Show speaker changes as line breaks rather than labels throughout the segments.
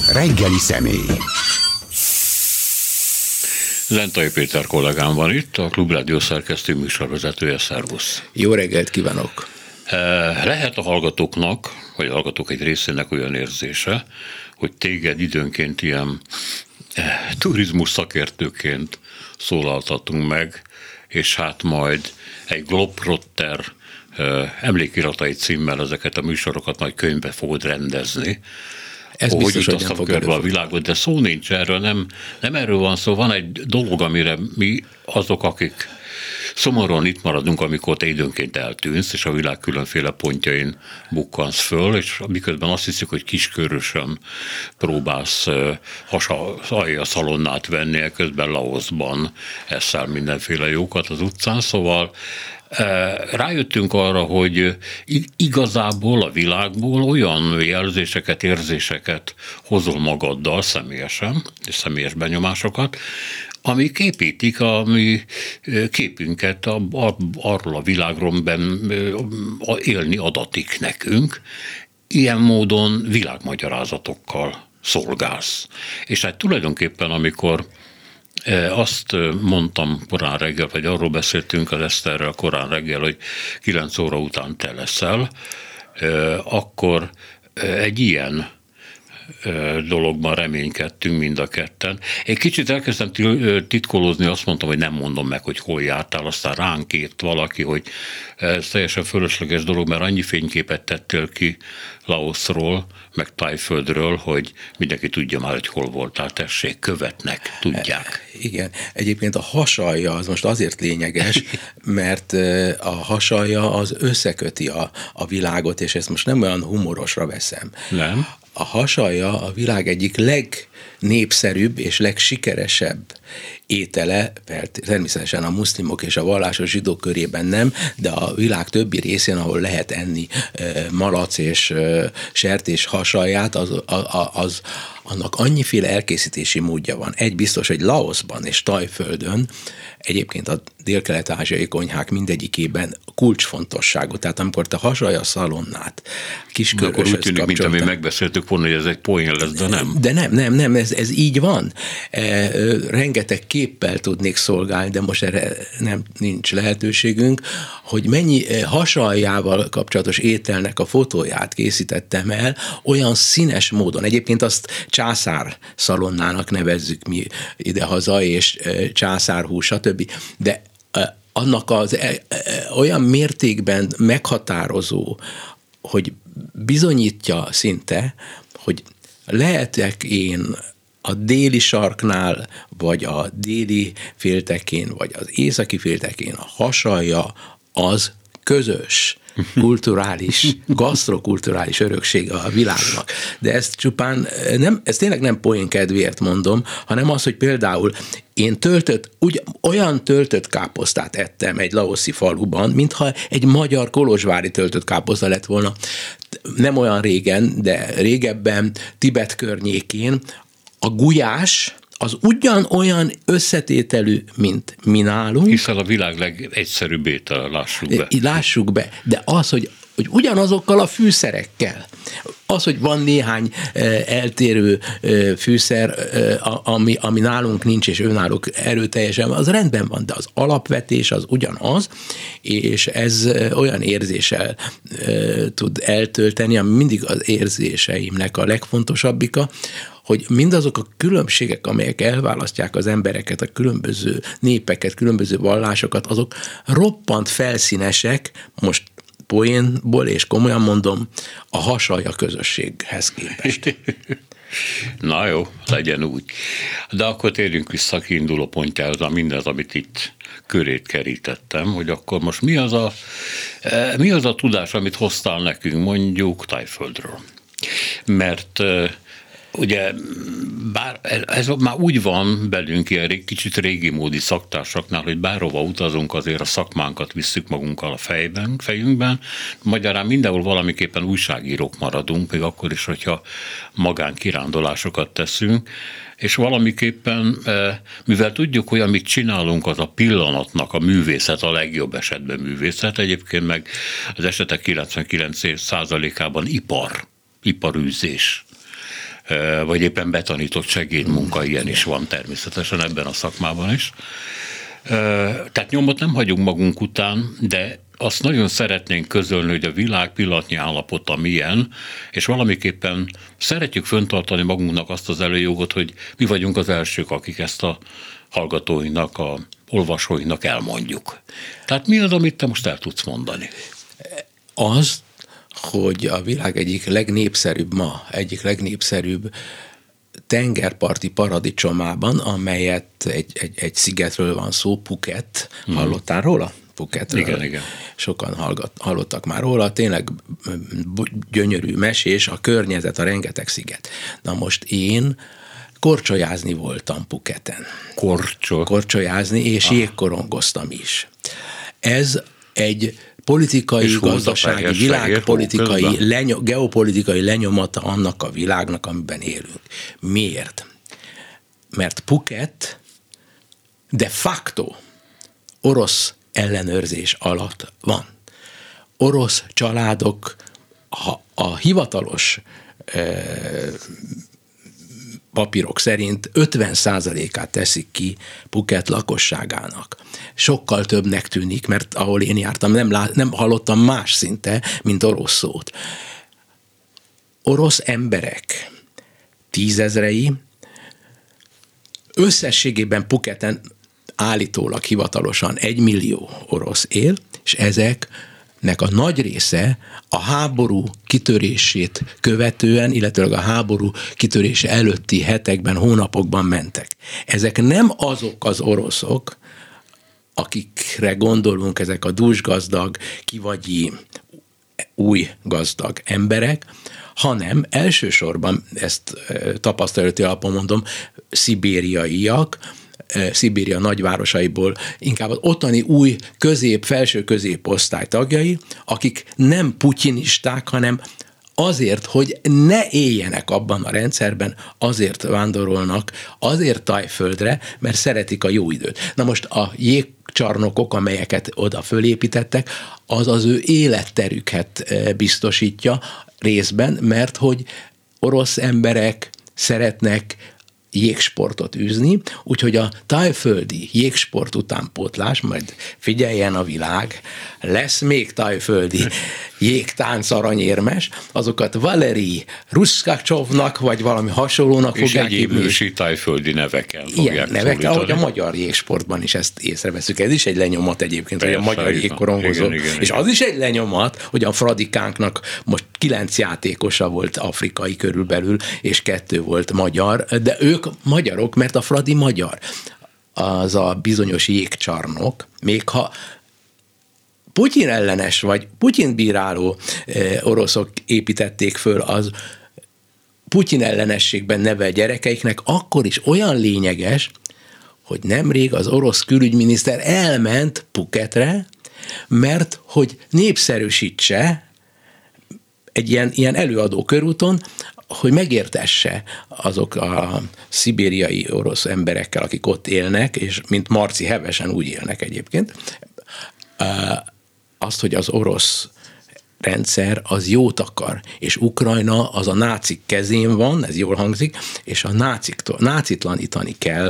Reggeli személy.
Zentai Péter kollégám van itt, a Klubrádió szerkesztő műsorvezetője. Szervusz!
Jó reggelt kívánok!
Lehet a hallgatóknak, vagy a hallgatók egy részének olyan érzése, hogy téged időnként ilyen turizmus szakértőként szólaltatunk meg, és hát majd egy Globetrotter emlékiratai címmel ezeket a műsorokat majd könyvbe fogod rendezni.
Ez biztos, hogy nem fog
körbe a világot, de szó nincs erről, nem erről van szó. Van egy dolog, amire mi azok, akik szomorúan itt maradunk, amikor te időnként eltűnsz, és a világ különféle pontjain bukkansz föl, és miközben azt hiszik, hogy kiskörösen próbálsz alja szalonnát venni, közben Laoszban eszel mindenféle jókat az utcán, szóval rájöttünk arra, hogy igazából a világból olyan jelzéseket, érzéseket hozol magaddal személyesen, és személyes benyomásokat, amik építik a mi képünket arról a világról, élni adatik nekünk. Ilyen módon világmagyarázatokkal szolgálsz. És hát tulajdonképpen, amikor azt mondtam korán reggel, vagy arról beszéltünk az Eszterrel korán reggel, hogy 9 óra után te leszel, akkor egy ilyen dologban reménykedtünk mind a ketten. Egy kicsit elkezdtem titkolózni, azt mondtam, hogy nem mondom meg, hogy hol jártál, aztán ránk írt valaki, hogy ez teljesen fölösleges dolog, mert annyi fényképet tettél ki Laoszról, meg Tájföldről, hogy mindenki tudja már, hogy hol voltál, tessék, követnek, tudják.
Igen, egyébként a hasalja az most azért lényeges, mert a hasalja az összeköti a világot, és ezt most nem olyan humorosra veszem.
Nem?
A hasalja a világ egyik legnépszerűbb és legsikeresebb étele, természetesen a muszlimok és a vallásos zsidók körében nem, de a világ többi részén, ahol lehet enni malac és sertés hasalját, annak annyiféle elkészítési módja van. Egy biztos, hogy Laoszban és Tajföldön, egyébként a dél-kelet-ázsiai konyhák mindegyikében kulcsfontosságú. Tehát amikor te hasalja a szalonnát, kisköröshöz
akkor úgy tűnik, mint ami megbeszéltük volna, hogy ez egy poén lesz, de nem.
De nem, ez így van. Rengeteg képpel tudnék szolgálni, de most erre nincs lehetőségünk, hogy mennyi hasaljával kapcsolatos ételnek a fotóját készítettem el, olyan színes módon. Egyébként azt császár szalonnának nevezzük mi idehaza, és császárhús, stb. De annak az olyan mértékben meghatározó, hogy bizonyítja szinte, hogy lehetek én a déli sarknál, vagy a déli féltekén, vagy az északi féltekén, a hasalja az közös kulturális, gasztrokulturális öröksége a világnak. De ezt csupán ez tényleg nem poén kedvéért mondom, hanem az, hogy például én olyan töltött káposztát ettem egy laoszi faluban, mintha egy magyar kolozsvári töltött káposzta lett volna. Nem olyan régen, de régebben Tibet környékén a gulyás az ugyanolyan összetételű, mint mi nálunk.
Hiszen a világ legegyszerűbb étel,
lássuk be. De az, hogy ugyanazokkal a fűszerekkel. Az, hogy van néhány eltérő fűszer, ami nálunk nincs, és önállók erőteljesen, az rendben van, de az alapvetés az ugyanaz, és ez olyan érzéssel tud eltölteni, ami mindig az érzéseimnek a legfontosabbika, hogy mindazok a különbségek, amelyek elválasztják az embereket, a különböző népeket, különböző vallásokat, azok roppant felszínesek, most poénból, és komolyan mondom, a hasalja közösséghez képest.
Na jó, legyen úgy. De akkor térjünk vissza a kiinduló pontjához, mindez, amit itt körét kerítettem, hogy akkor most mi az a tudás, amit hoztál nekünk, mondjuk Tájföldről. Mert ugye, bár ez már úgy van belünk ilyen kicsit régi módi szaktársaknál, hogy bárhova utazunk, azért a szakmánkat visszük magunkkal a fejünkben. Magyarán mindenhol valamiképpen újságírók maradunk, még akkor is, hogyha magánkirándulásokat teszünk, és valamiképpen, mivel tudjuk, hogy amit csinálunk, az a pillanatnak a művészet, a legjobb esetben művészet, egyébként meg az esetek 99%-ában iparűzés. vagy éppen betanított segédmunka, ilyen is van természetesen ebben a szakmában is. Tehát nyomot nem hagyunk magunk után, de azt nagyon szeretnénk közölni, hogy a világ pillanatnyi állapota milyen, és valamiképpen szeretjük föntartani magunknak azt az előjogot, hogy mi vagyunk az elsők, akik ezt a hallgatóinak, a olvasóinak elmondjuk. Tehát mi az, amit te most el tudsz mondani?
Az, hogy a világ egyik legnépszerűbb tengerparti paradicsomában, amelyet egy szigetről van szó, Phuket. Hallottál róla? Phuketről.
Igen.
Sokan hallottak már róla, tényleg gyönyörű mesés, a környezet, a rengeteg sziget. Na most én korcsolyázni voltam Phuketen. Korcsolyázni, és jégkorongoztam is. Ez egy politikai, gazdasági, világpolitikai, geopolitikai lenyomata annak a világnak, amiben élünk. Miért? Mert Phuket de facto orosz ellenőrzés alatt van. Orosz családok a hivatalos papírok szerint 50%-át teszik ki Phuket lakosságának. Sokkal többnek tűnik, mert ahol én jártam, nem hallottam más szinte, mint orosz szót. Orosz emberek 10 000-ei, összességében Phuketen állítólag hivatalosan 1 millió orosz él, és ezeknek a nagy része a háború kitörését követően, illetőleg a háború kitörése előtti hetekben, hónapokban mentek. Ezek nem azok az oroszok, akikre gondolunk, ezek a dúsgazdag, kivagyi, új gazdag emberek, hanem elsősorban, ezt tapasztalati alapon mondom, szibériaiak, Szibéria nagyvárosaiból, inkább az ottani új felső középosztály tagjai, akik nem putyinisták, hanem azért, hogy ne éljenek abban a rendszerben, azért vándorolnak, azért Tajföldre, mert szeretik a jó időt. Na most a jégcsarnokok, amelyeket oda fölépítettek, az az ő életterüket biztosítja részben, mert hogy orosz emberek szeretnek jégsportot űzni, úgyhogy a tájföldi jégsport utánpótlás, majd figyeljen a világ, lesz még tájföldi jégtánc aranyérmes, azokat Valeri Ruszkácsovnak, vagy valami hasonlónak fogják hívni.
És egyéb ősi tájföldi nevekkel fogják
ilyen nevekkel, ahogy a magyar jégsportban is ezt észreveszünk. Ez is egy lenyomat egyébként, persze, hogy a magyar jégkorongozó. És az is egy lenyomat, hogy a Fradikánknak most 9 játékosa volt afrikai körülbelül, és 2 volt magyar, de ők magyarok, mert a Fradi magyar. Az a bizonyos jégcsarnok, még ha Putyin ellenes vagy Putyin bíráló oroszok építették föl az Putyin ellenességben nevel gyerekeiknek, akkor is olyan lényeges, hogy nemrég az orosz külügyminiszter elment Phuketre, mert hogy népszerűsítse egy ilyen előadó körúton, hogy megértesse azok a szibériai orosz emberekkel, akik ott élnek, és mint Marci hevesen úgy élnek egyébként, azt, hogy az orosz rendszer az jót akar, és Ukrajna az a nácik kezén van, ez jól hangzik, és a nácitlanítani kell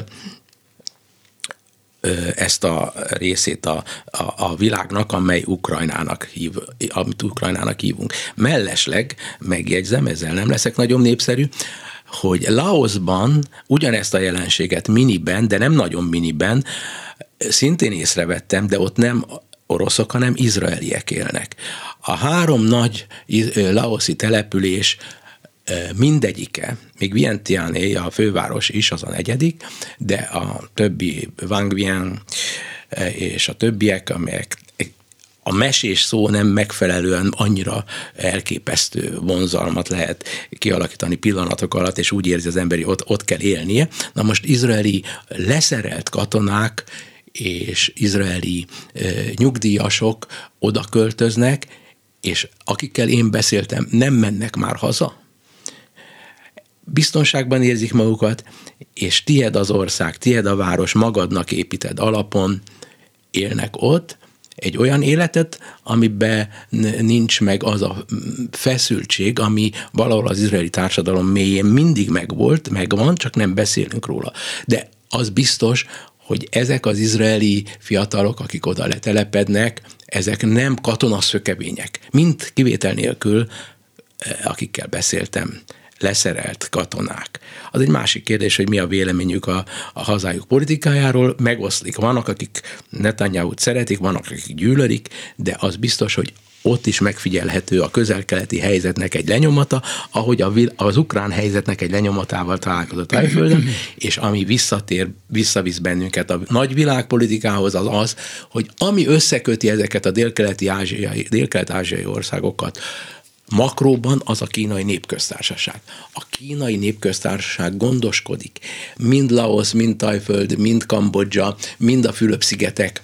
ezt a részét a világnak, amit Ukrajnának hívunk. Mellesleg, megjegyzem, ezzel nem leszek nagyon népszerű, hogy Laoszban ugyanezt a jelenséget miniben, de nem nagyon miniben, szintén észrevettem, de ott nem oroszok, hanem izraeliek élnek. A 3 nagy laoszi település mindegyike, még Vientiane, a főváros is, az a 4., de a többi, Vang Vieng és a többiek, amelyek a mesés szó nem megfelelően annyira elképesztő vonzalmat lehet kialakítani pillanatok alatt, és úgy érzi az ember, hogy ott kell élnie. Na most izraeli leszerelt katonák és izraeli nyugdíjasok oda költöznek, és akikkel én beszéltem, nem mennek már haza. Biztonságban érzik magukat, és tied az ország, tied a város, magadnak építed alapon, élnek ott, egy olyan életet, amiben nincs meg az a feszültség, ami valahol az izraeli társadalom mélyén mindig megvan, csak nem beszélünk róla. De az biztos, hogy ezek az izraeli fiatalok, akik oda letelepednek, ezek nem katonaszökevények. Mind kivétel nélkül, akikkel beszéltem, leszerelt katonák. Az egy másik kérdés, hogy mi a véleményük a hazájuk politikájáról, megoszlik. Vannak, akik Netanyahut szeretik, vannak, akik gyűlölik, de az biztos, hogy ott is megfigyelhető a közel-keleti helyzetnek egy lenyomata, ahogy az ukrán helyzetnek egy lenyomatával találkozott Tájföldön, és ami visszavisz bennünket a nagy világpolitikához, az, hogy ami összeköti ezeket a dél-kelet-ázsiai országokat, makróban az a Kínai Népköztársaság. A Kínai Népköztársaság gondoskodik mind Laosz, mind Tajföld, mind Kambodzsa, mind a Fülöp-szigetek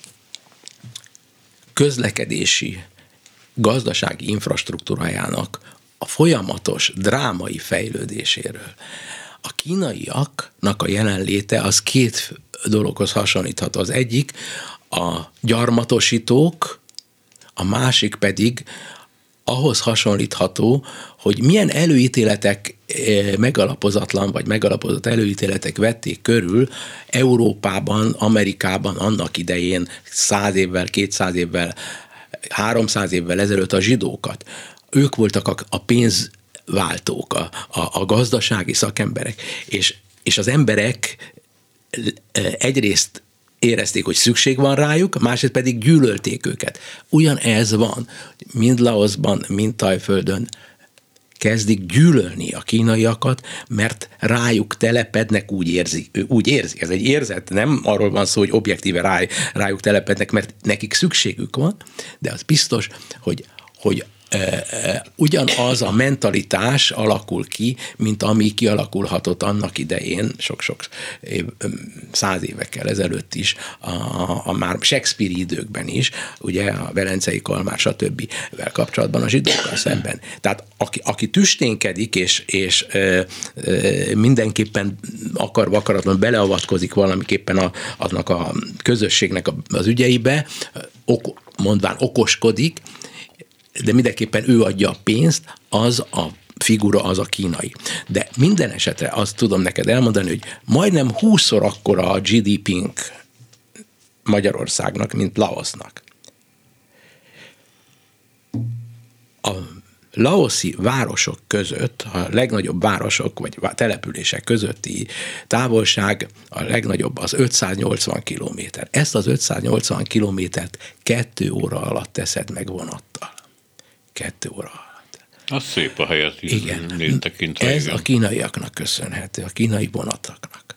közlekedési, gazdasági infrastruktúrájának a folyamatos drámai fejlődéséről. A kínaiaknak a jelenléte az két dologhoz hasonlíthat. Az egyik a gyarmatosítók, a másik pedig ahhoz hasonlítható, hogy milyen előítéletek megalapozatlan vagy megalapozott előítéletek vették körül Európában, Amerikában annak idején 100 évvel, 200 évvel, 300 évvel ezelőtt a zsidókat. Ők voltak a pénzváltók, a gazdasági szakemberek, és az emberek egyrészt érezték, hogy szükség van rájuk, másrészt pedig gyűlölték őket. Ugyanez van, mind Laoszban, mind Tajföldön kezdik gyűlölni a kínaiakat, mert rájuk telepednek, úgy érzik. Ez egy érzet, nem arról van szó, hogy objektíve rájuk telepednek, mert nekik szükségük van, de az biztos, hogy ugyanaz a mentalitás alakul ki, mint ami kialakulhatott annak idején, sok-sok 100 évekkel ezelőtt is, a már Shakespeare időkben is, ugye a Velencei Kalmár, stb. Vel kapcsolatban a zsidókkal szemben. Tehát aki tüsténkedik, és mindenképpen akaratlan beleavatkozik valamiképpen annak a közösségnek az ügyeibe, mondván okoskodik, de mindenképpen ő adja a pénzt, az a figura, az a kínai. De minden esetre azt tudom neked elmondani, hogy majdnem 20-szor akkora a GDP-nk Magyarországnak, mint Laosznak. A laoszi városok között, a legnagyobb városok vagy települések közötti távolság a legnagyobb az 580 kilométer. Ezt az 580 kilométert 2 óra alatt teszed meg vonattal. 2 óra alatt.
Az szép a helyet.
Igen. Ez a kínaiaknak köszönhető, a kínai vonatoknak.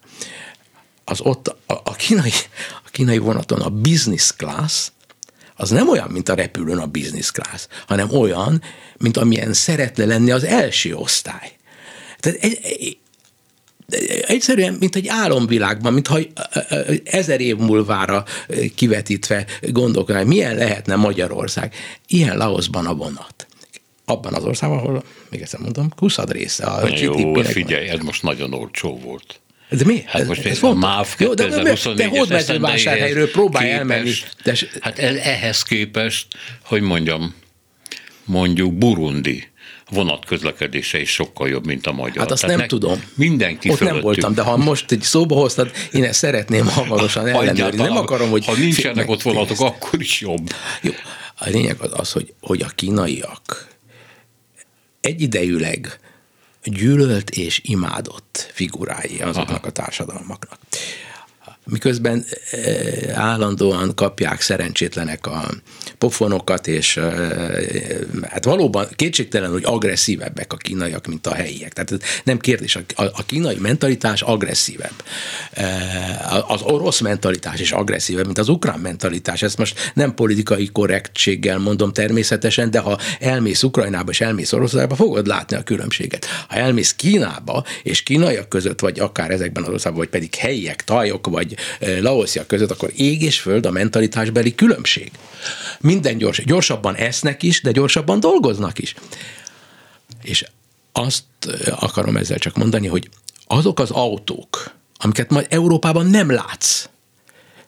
A kínai vonaton a business class az nem olyan, mint a repülőn a business class, hanem olyan, mint amilyen szeretne lenni az első osztály. Tehát egyszerűen, mint egy álomvilágban, mintha 1000 év múlvára kivetítve gondolkodni, milyen lehetne Magyarország. Ilyen Laoszban a vonat. Abban az országban, ahol, még egyszer mondom, 20 része a
GDP-nek. Figyelj, ez most nagyon olcsó volt.
De mi?
Hát most ez a MÁV 2024-es
te Hódmezővásárhelyről próbálj elmenni.
Hát ehhez képest, hogy mondjuk Burundi vonatközlekedése is sokkal jobb, mint a magyar.
Hát azt nem tudom.
Mindenki
ott
fölöttük.
Nem voltam, de ha most egy szóba hoztad, én ezt szeretném hamarosan ellenőrizni. Nem akarom, hogy...
Ha nincsenek ott vonatok, akkor is jobb.
Jó. A lényeg az, hogy a kínaiak egyidejűleg gyűlölt és imádott figurái azoknak a társadalmaknak. Miközben állandóan kapják szerencsétlenek a pofonokat, és hát valóban kétségtelen, hogy agresszívebbek a kínaiak, mint a helyiek. Tehát nem kérdés, a kínai mentalitás agresszívebb. Az orosz mentalitás is agresszívebb, mint az ukrán mentalitás. Ezt most nem politikai korrektséggel mondom természetesen, de ha elmész Ukrajnába és elmész Oroszországba, fogod látni a különbséget. Ha elmész Kínába, és kínaiak között, vagy akár ezekben az országban, vagy pedig helyiek, tajok, vagy laosziak között, akkor ég és föld a mentalitásbeli különbség. Minden gyorsabban esznek is, de gyorsabban dolgoznak is. És azt akarom ezzel csak mondani, hogy azok az autók, amiket majd Európában nem látsz,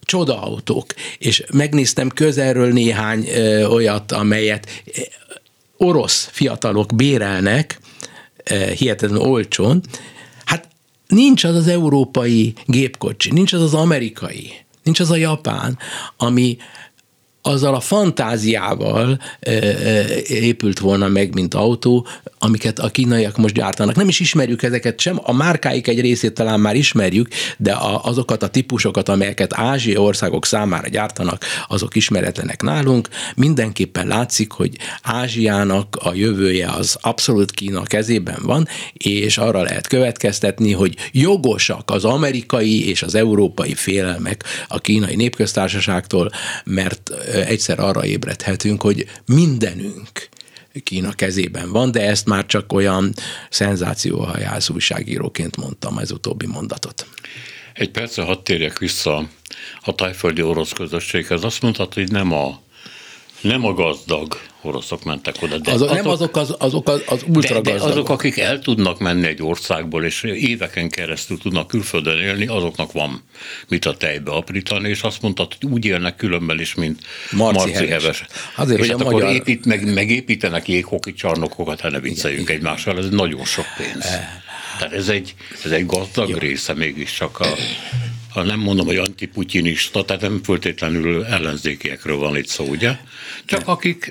csodaautók, és megnéztem közelről néhány olyat, amelyet orosz fiatalok bérelnek, hihetetlenül olcsón. Hát nincs az az európai gépkocsi, nincs az az amerikai, nincs az a japán, ami azzal a fantáziával épült volna meg, mint autó, amiket a kínaiak most gyártanak. Nem is ismerjük ezeket sem, a márkáik egy részét talán már ismerjük, de azokat a típusokat, amelyeket ázsiai országok számára gyártanak, azok ismeretlenek nálunk. Mindenképpen látszik, hogy Ázsiának a jövője az abszolút Kína kezében van, és arra lehet következtetni, hogy jogosak az amerikai és az európai félelmek a Kínai Népköztársaságtól, mert egyszer arra ébredhetünk, hogy mindenünk Kína kezében van, de ezt már csak olyan szenzációhajász újságíróként mondtam ez utóbbi mondatot.
Egy percre hadd térjek vissza a tájföldi orosz közösséghez. Azt mondtad, hogy nem a gazdag oroszok mentek oda. De
azok az ultragazdagok.
De azok, akik el tudnak menni egy országból, és éveken keresztül tudnak külföldön élni, azoknak van mit a tejbe aprítani, és azt mondtad, hogy úgy élnek különben is, mint Marci Heves. Azért, és hogy hát akkor megépítenek jéghoki csarnokokat, hát ne vicceljünk egymással, ez nagyon sok pénz. Tehát ez egy gazdag része mégiscsak nem mondom, hogy antiputyinista, tehát nem feltétlenül ellenzékiekről van itt szó, ugye? Csak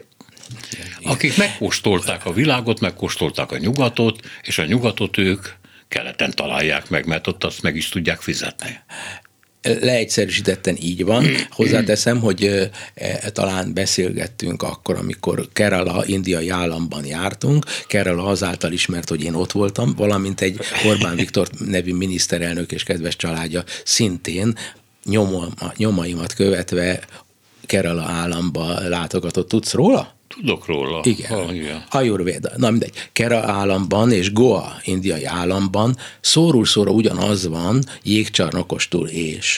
akik megkóstolták a világot, megkóstolták a nyugatot, és a nyugatot ők keleten találják meg, mert ott azt meg is tudják fizetni.
Leegyszerűsítetten így van. Hozzáteszem, hogy talán beszélgettünk akkor, amikor Kerala indiai államban jártunk. Kerala azáltal ismert, hogy én ott voltam, valamint egy Orbán Viktor nevű miniszterelnök és kedves családja szintén nyomaimat követve Kerala államba látogatott. Tudsz róla?
Tudok róla.
Igen. Ayurveda. Na mindegy. Kerala államban és Goa indiai államban szórul-szóra ugyanaz van jégcsarnokostól és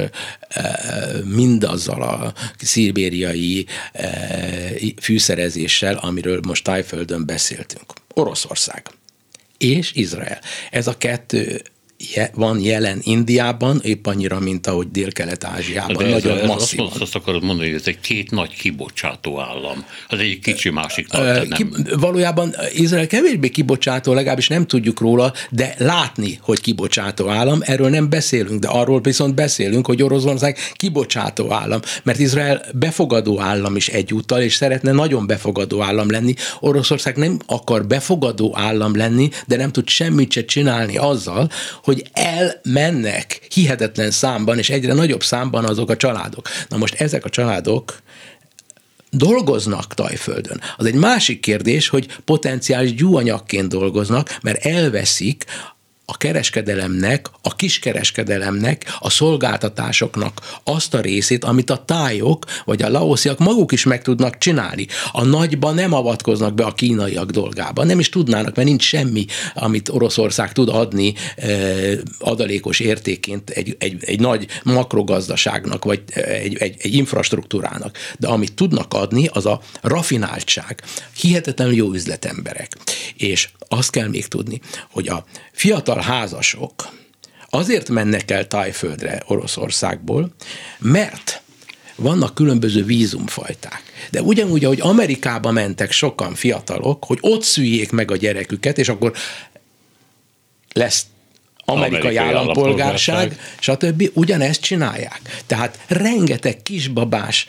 mindazzal a szibériai fűszerezéssel, amiről most Tájföldön beszéltünk. Oroszország és Izrael. Ez a kettő van jelen Indiában, épp annyira, mint ahogy Dél-Kelet-Ázsiában.
De
nagyon masszívan.
Azt akarod mondani, hogy ez egy két nagy kibocsátó állam. Az egyik kicsi, másik nagy, nem.
Valójában Izrael kevésbé kibocsátó, legalábbis nem tudjuk róla, de látni, hogy kibocsátó állam, erről nem beszélünk, de arról viszont beszélünk, hogy Oroszország kibocsátó állam, mert Izrael befogadó állam is egyúttal, és szeretne nagyon befogadó állam lenni. Oroszország nem akar befogadó állam lenni, de nem tud semmit se csinálni azzal, hogy elmennek hihetetlen számban, és egyre nagyobb számban azok a családok. Na most ezek a családok dolgoznak Tajföldön. Az egy másik kérdés, hogy potenciális gyúanyagként dolgoznak, mert elveszik a kereskedelemnek, a kiskereskedelemnek, a szolgáltatásoknak azt a részét, amit a tájok vagy a laosziak maguk is meg tudnak csinálni. A nagyban nem avatkoznak be a kínaiak dolgába. Nem is tudnának, mert nincs semmi, amit Oroszország tud adni adalékos értékként egy nagy makrogazdaságnak, vagy egy infrastruktúrának. De amit tudnak adni, az a rafináltság. Hihetetlenül jó üzletemberek. És azt kell még tudni, hogy a fiatal házasok azért mennek el Tájföldre Oroszországból, mert vannak különböző vízumfajták. De ugyanúgy, ahogy Amerikába mentek sokan fiatalok, hogy ott szüljék meg a gyereküket, és akkor lesz amerikai állampolgárság, stb. Ugyanezt csinálják. Tehát rengeteg kisbabás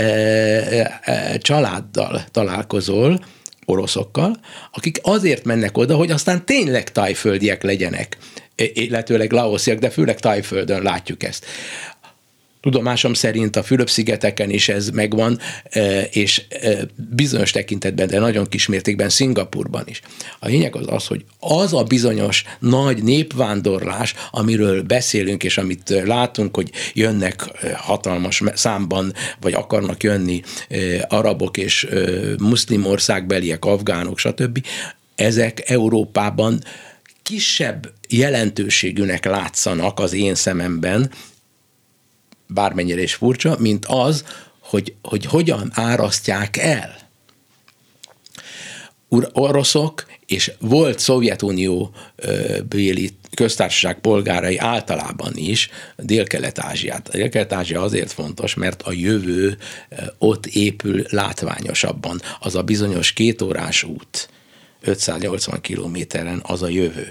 családdal találkozol, oroszokkal, akik azért mennek oda, hogy aztán tényleg tájföldiek legyenek, illetőleg laosziak, de főleg Tájföldön látjuk ezt. Tudomásom szerint a Fülöp-szigeteken is ez megvan, és bizonyos tekintetben, de nagyon kismértékben Szingapurban is. A lényeg az, hogy az a bizonyos nagy népvándorlás, amiről beszélünk, és amit látunk, hogy jönnek hatalmas számban, vagy akarnak jönni arabok és muszlim országbeliek, afgánok, stb., ezek Európában kisebb jelentőségűnek látszanak az én szememben, bármennyire is furcsa, mint az, hogy hogyan árasztják el oroszok és volt Szovjetunió béli köztársaság polgárai általában is Dél-Kelet-Ázsiát. A Dél-Kelet-Ázsia azért fontos, mert a jövő ott épül látványosabban. Az a bizonyos 2 órás út, 580 kilométeren, az a jövő.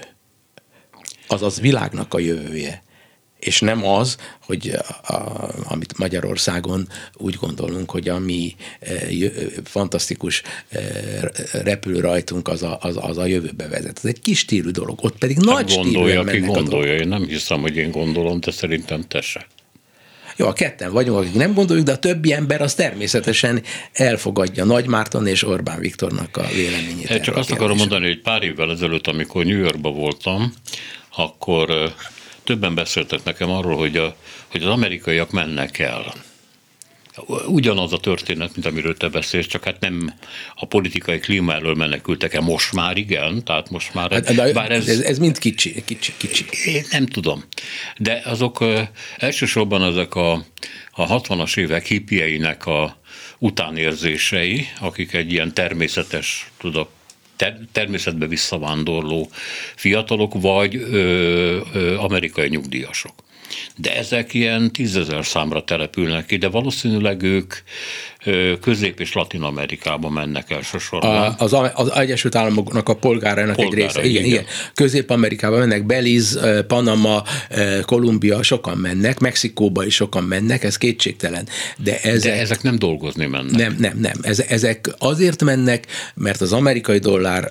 Az világnak a jövője. És nem az, hogy amit Magyarországon úgy gondolunk, hogy a mi fantasztikus repülőrajtunk az a jövőbe vezet. Ez egy kis stílű dolog, ott pedig nagy stílűen mennek a dolgok.
Én nem hiszem, hogy én gondolom, de szerintem te se.
Jó, a ketten vagyunk, akik nem gondoljuk, de a többi ember az természetesen elfogadja Nagy Márton és Orbán Viktornak a véleményét.
Csak azt akarom mondani, hogy pár évvel ezelőtt, amikor New Yorkban voltam, akkor többen beszéltek nekem arról, hogy az amerikaiak mennek el. Ugyanaz a történet, mint amiről te beszélsz, csak hát nem a politikai klíma elől menekültek el. Most már igen, tehát most már...
Bár ez mind kicsi.
Én nem tudom. De azok elsősorban ezek a 60-as évek hippieinek a utánérzései, akik egy ilyen természetes, természetbe visszavándorló fiatalok, vagy amerikai nyugdíjasok. De ezek ilyen 10 000 számra települnek ki, de valószínűleg ők Közép- és Latin-Amerikába mennek elsősorban.
Az Egyesült Államoknak a polgárainak egy része. Igen. Közép-Amerikába mennek, Belize, Panama, Kolumbia, sokan mennek, Mexikóba is sokan mennek, ez kétségtelen. De
ezek nem dolgozni mennek.
Nem. Ezek azért mennek, mert az amerikai dollár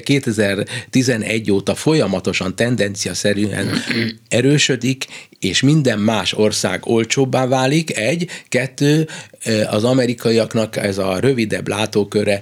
2011 óta folyamatosan tendenciaszerűen erősödik, és minden más ország olcsóbbá válik, 1, 2, az amerikaiaknak ez a rövidebb látóköre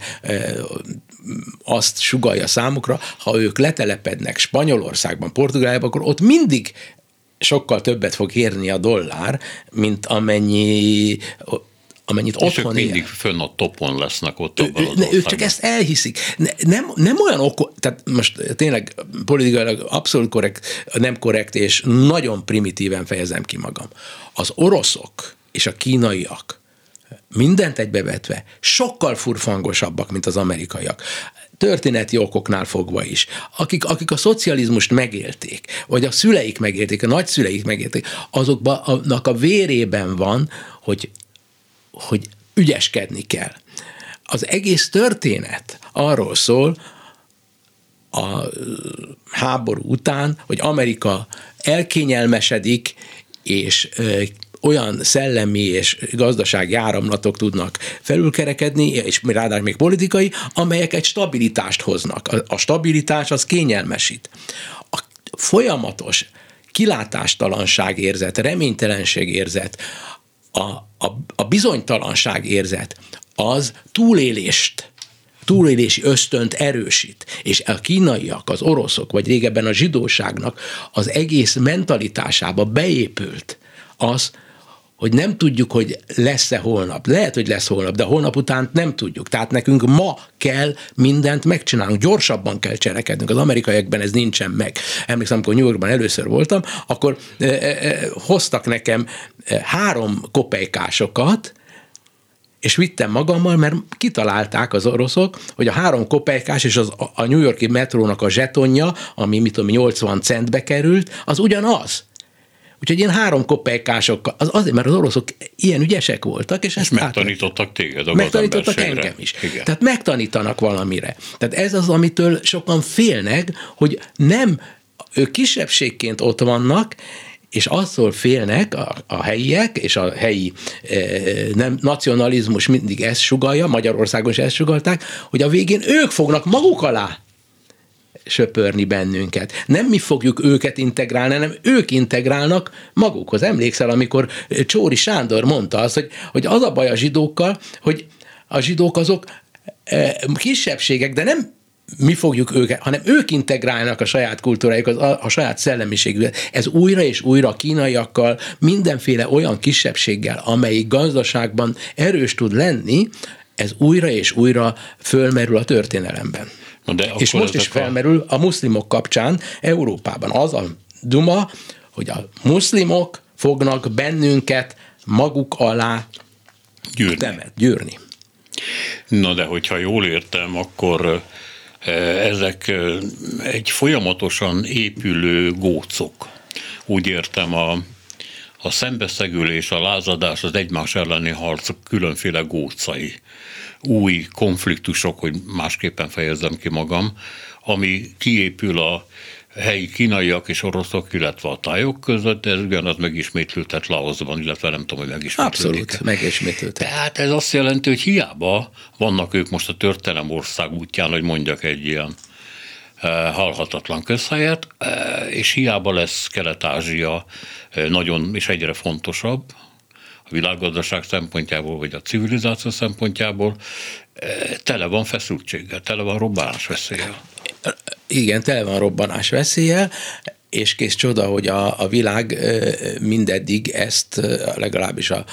azt sugallja számukra, ha ők letelepednek Spanyolországban, Portugáliában, akkor ott mindig sokkal többet fog érni a dollár, mint amennyit otthon ér.
Mindig fönn a topon lesznek ott abban az országban.
Ők csak ezt elhiszik. Nem olyan tehát most tényleg politikailag abszolút korrekt, nem korrekt, és nagyon primitíven fejezem ki magam. Az oroszok és a kínaiak mindent egybevetve sokkal furfangosabbak, mint az amerikaiak. Történeti okoknál fogva is. Akik a szocializmust megélték, vagy a szüleik megélték, a nagyszüleik megélték, azoknak a vérében van, hogy ügyeskedni kell. Az egész történet arról szól a háború után, hogy Amerika elkényelmesedik, és olyan szellemi és gazdasági áramlatok tudnak felülkerekedni, és ráadásul még politikai, amelyek egy stabilitást hoznak. A stabilitás az kényelmesít. A folyamatos kilátástalanság érzet, reménytelenség érzet, a bizonytalanság érzet, az túlélési ösztönt erősít, és a kínaiak, az oroszok, vagy régebben a zsidóságnak az egész mentalitásába beépült az, hogy nem tudjuk, hogy lesz-e holnap. Lehet, hogy lesz holnap, de holnap után nem tudjuk. Tehát nekünk ma kell mindent megcsinálnunk. Gyorsabban kell cselekednünk. Az amerikaiakban ez nincsen meg. Emlékszem, amikor New Yorkban először voltam, akkor hoztak nekem 3 kopejkásokat, és vittem magammal, mert kitalálták az oroszok, hogy a 3 kopejkás és a New York-i metrónak a zsetonja, ami 80 centbe került, az ugyanaz. Úgyhogy ilyen 3 kopejkásokkal, azért, mert az oroszok ilyen ügyesek voltak, és ezt
megtanítottak téged a
megtanítottak engem is. Igen. Tehát megtanítanak valamire. Tehát ez az, amitől sokan félnek, hogy nem, ők kisebbségként ott vannak, és attól félnek a helyiek, és a helyi nacionalizmus mindig ezt sugallja, Magyarországon is ezt sugalták, hogy a végén ők fognak maguk alá söpörni bennünket. Nem mi fogjuk őket integrálni, hanem ők integrálnak magukhoz. Emlékszel, amikor Csóri Sándor mondta azt, hogy az a baj a zsidókkal, hogy a zsidók azok kisebbségek, de nem mi fogjuk őket, hanem ők integrálnak a saját kultúrájukat, a saját szellemiségüket. Ez újra és újra a kínaiakkal, mindenféle olyan kisebbséggel, amelyik gazdaságban erős tud lenni, ez újra és újra fölmerül a történelemben. És most is felmerül a muszlimok kapcsán Európában. Az a duma, hogy a muszlimok fognak bennünket maguk alá gyűrni.
Na de hogyha jól értem, akkor ezek egy folyamatosan épülő gócok. Úgy értem, a szembeszegülés, a lázadás, az egymás elleni harc különféle gócai, új konfliktusok, hogy másképpen fejezzem ki magam, ami kiépül a helyi kínaiak és oroszok, illetve a tájok között, de ez ugyanaz megismétlődhet Laoszban, illetve nem tudom, hogy megismétlődik.
Abszolút, megismétlődhet.
Tehát ez azt jelenti, hogy hiába vannak ők most a történelem ország útján, hogy mondjak egy ilyen halhatatlan közhelyet, és hiába lesz Kelet-Ázsia nagyon és egyre fontosabb a világgazdaság szempontjából, vagy a civilizáció szempontjából, tele van feszültséggel, tele van robbanásveszéllyel.
Igen, tele van robbanásveszéllyel, és kész csoda, hogy a világ mindeddig ezt legalábbis a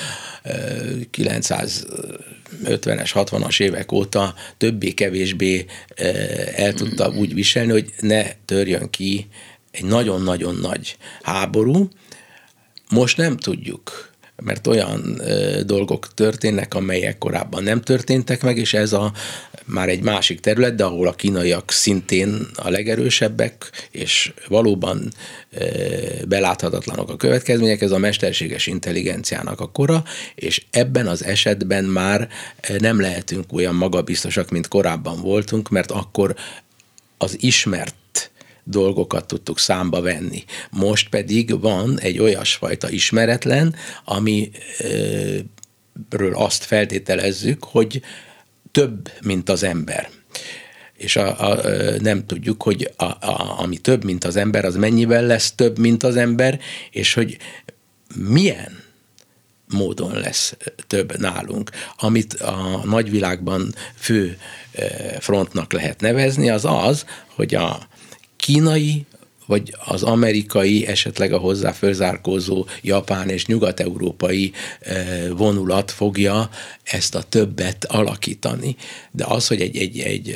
950-es, 60-as évek óta többé-kevésbé el tudta úgy viselni, hogy ne törjön ki egy nagyon-nagyon nagy háború. Most nem tudjuk, mert olyan dolgok történnek, amelyek korábban nem történtek meg, és ez már egy másik terület, de ahol a kínaiak szintén a legerősebbek, és valóban beláthatatlanok a következmények, ez a mesterséges intelligenciának a kora, és ebben az esetben már nem lehetünk olyan magabiztosak, mint korábban voltunk, mert akkor az ismert dolgokat tudtuk számba venni. Most pedig van egy olyasfajta ismeretlen, amiről azt feltételezzük, hogy több, mint az ember. És nem tudjuk, hogy ami több, mint az ember, az mennyivel lesz több, mint az ember, és hogy milyen módon lesz több nálunk. Amit a nagyvilágban fő frontnak lehet nevezni, az, hogy a kínai, vagy az amerikai, esetleg a hozzá fölzárkózó japán és nyugat-európai vonulat fogja ezt a többet alakítani. De az, hogy egy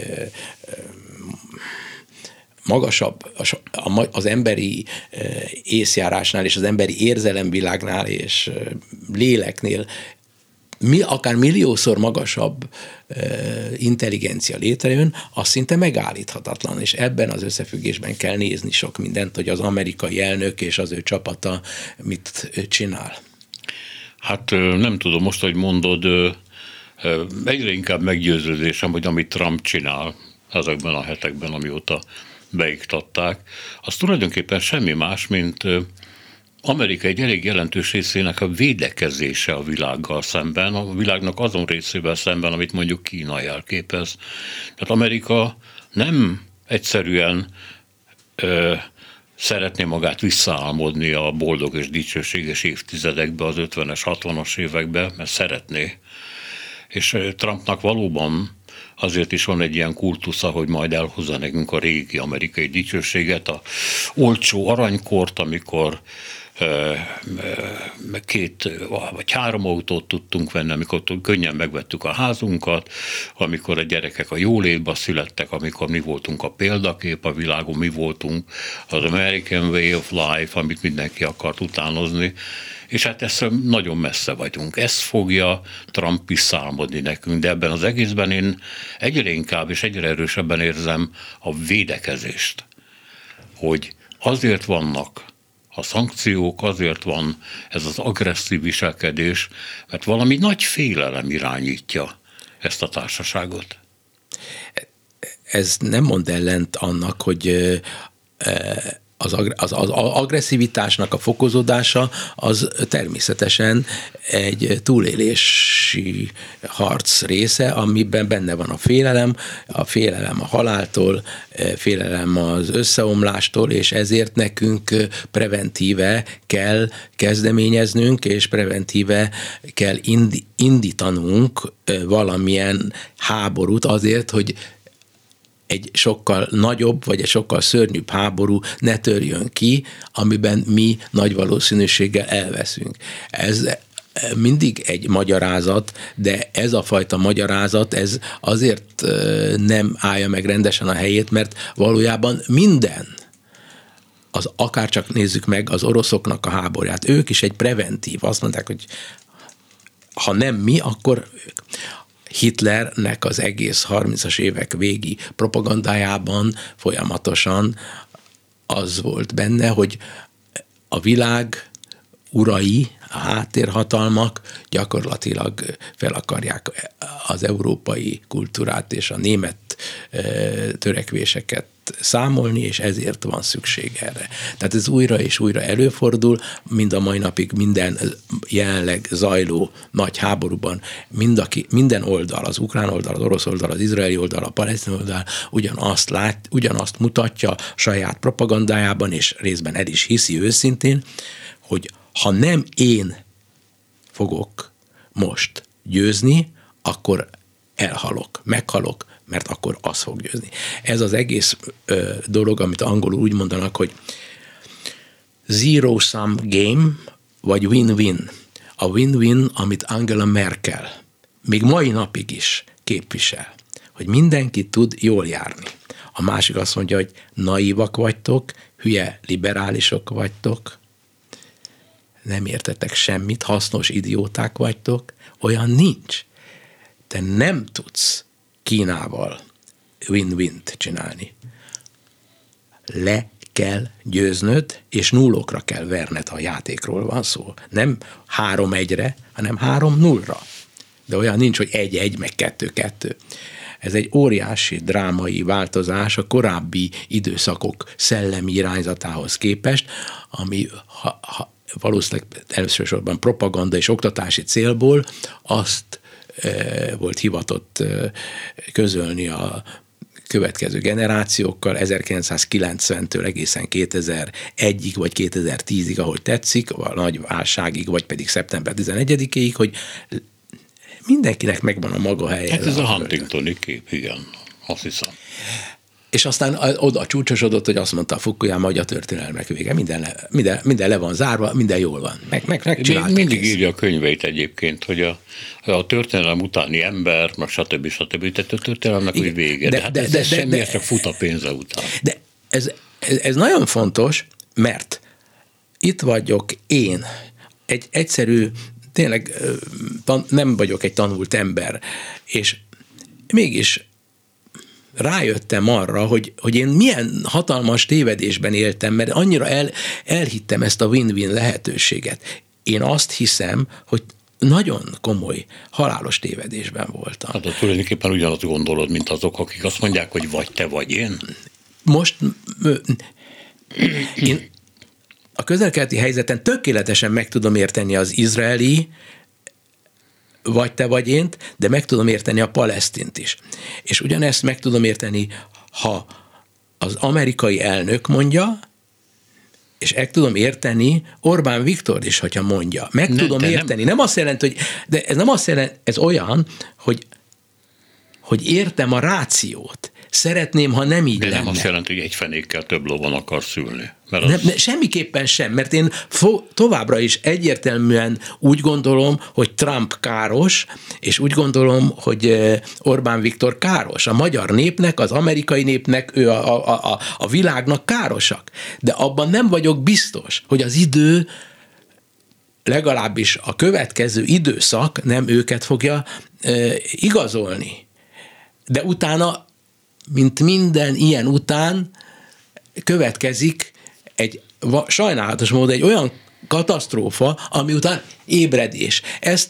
magasabb, az emberi észjárásnál és az emberi érzelemvilágnál és léleknél akár milliószor magasabb intelligencia létrejön, az szinte megállíthatatlan, és ebben az összefüggésben kell nézni sok mindent, hogy az amerikai elnök és az ő csapata mit csinál.
Hát nem tudom, most, hogy mondod, egyre inkább meggyőződésem, hogy amit Trump csinál ezekben a hetekben, amióta beiktatták, az tulajdonképpen semmi más, mint Amerika egy elég jelentős részének a védekezése a világgal szemben, a világnak azon részével szemben, amit mondjuk Kína jelképez. Tehát Amerika nem egyszerűen szeretné magát visszaálmodni a boldog és dicsőséges évtizedekbe, az 50-es, 60-as évekbe, mert szeretné. És Trumpnak valóban azért is van egy ilyen kultusza, hogy majd elhozza nekünk a régi amerikai dicsőséget, a olcsó aranykort, amikor 2 vagy 3 autót tudtunk venni, amikor könnyen megvettük a házunkat, amikor a gyerekek a jólétbe születtek, amikor mi voltunk a példakép a világon, mi voltunk az American Way of Life, amit mindenki akart utánozni, és hát ezt nagyon messze vagyunk. Ezt fogja Trump visszaálmodni nekünk, de ebben az egészben én egyre inkább és egyre erősebben érzem a védekezést, hogy azért vannak a szankciók, azért van ez az agresszív viselkedés, mert valami nagy félelem irányítja ezt a társaságot.
Ez nem mond ellent annak, hogy az agresszivitásnak a fokozódása az természetesen egy túlélési harc része, amiben benne van a félelem a haláltól, félelem az összeomlástól, és ezért nekünk preventíve kell kezdeményeznünk, és preventíve kell indítanunk valamilyen háborút azért, hogy egy sokkal nagyobb, vagy egy sokkal szörnyűbb háború ne törjön ki, amiben mi nagy valószínűséggel elveszünk. Ez mindig egy magyarázat, de ez a fajta magyarázat, ez azért nem állja meg rendesen a helyét, mert valójában minden, akár csak nézzük meg az oroszoknak a háborúját, ők is egy preventív, azt mondták, hogy ha nem mi, akkor ők. Hitlernek az egész 30-as évek végi propagandájában folyamatosan az volt benne, hogy a világ urai, a háttérhatalmak gyakorlatilag fel akarják az európai kultúrát és a német törekvéseket számolni, és ezért van szükség erre. Tehát ez újra és újra előfordul, mind a mai napig minden jelenleg zajló nagy háborúban minden oldal, az ukrán oldal, az orosz oldal, az izraeli oldal, a palesztin oldal ugyanazt mutatja saját propagandájában, és részben el is hiszi őszintén, hogy ha nem én fogok most győzni, akkor elhalok, meghalok, mert akkor az fog győzni. Ez az egész dolog, amit angolul úgy mondanak, hogy zero-sum game, vagy win-win. A win-win, amit Angela Merkel még mai napig is képvisel, hogy mindenki tud jól járni. A másik azt mondja, hogy naívak vagytok, hülye liberálisok vagytok, nem értetek semmit, hasznos idióták vagytok, olyan nincs. Te nem tudsz Kínával win-win-t csinálni. Le kell győznöd, és nullokra kell verned, ha a játékról van szó. Nem 3-1-re, hanem 3-0-ra. De olyan nincs, hogy 1-1, meg 2-2. Ez egy óriási drámai változás a korábbi időszakok szellemi irányzatához képest, ami valószínűleg elsősorban propaganda és oktatási célból azt volt hivatott közölni a következő generációkkal 1990-től egészen 2001-ig vagy 2010-ig, ahogy tetszik, a nagy válságig, vagy pedig szeptember 11-ig, hogy mindenkinek megvan a maga helye.
Hát ez a Huntingtoni kép, igen, azt hiszem.
És aztán oda csúcsosodott, hogy azt mondta a Fukuyama, hogy a történelmek vége. Minden le van zárva, minden jól van.
Mindig írja a könyveit egyébként, hogy a történelem utáni ember, meg stb. Tehát a történelemnek úgy vége. De semmiért csak fut a pénze után.
De ez nagyon fontos, mert itt vagyok én, egy egyszerű, tényleg nem vagyok egy tanult ember, és mégis rájöttem arra, hogy én milyen hatalmas tévedésben éltem, mert annyira elhittem ezt a win-win lehetőséget. Én azt hiszem, hogy nagyon komoly, halálos tévedésben voltam.
Hát tulajdonképpen ugyanazt gondolod, mint azok, akik azt mondják, hogy vagy te, vagy én?
Most én a közel-keleti helyzeten tökéletesen meg tudom érteni az izraeli, vagy te vagy én, de meg tudom érteni a palesztint is. És ugyanezt meg tudom érteni, ha az amerikai elnök mondja, és meg tudom érteni Orbán Viktor is, hogyha mondja. Tudom érteni. Nem azt jelenti, hogy, de ez nem azt jelenti, ez olyan, hogy értem a rációt. Szeretném, ha nem így
de
lenne.
Nem azt jelenti, hogy egy fenékkel több lovon akarsz ülni.
Semmiképpen sem, mert én továbbra is egyértelműen úgy gondolom, hogy Trump káros, és úgy gondolom, hogy Orbán Viktor káros. A magyar népnek, az amerikai népnek, ő a világnak károsak. De abban nem vagyok biztos, hogy az idő, legalábbis a következő időszak nem őket fogja igazolni. De utána, mint minden ilyen után, következik egy sajnálatos módon egy olyan katasztrófa, ami után ébredés. Ezt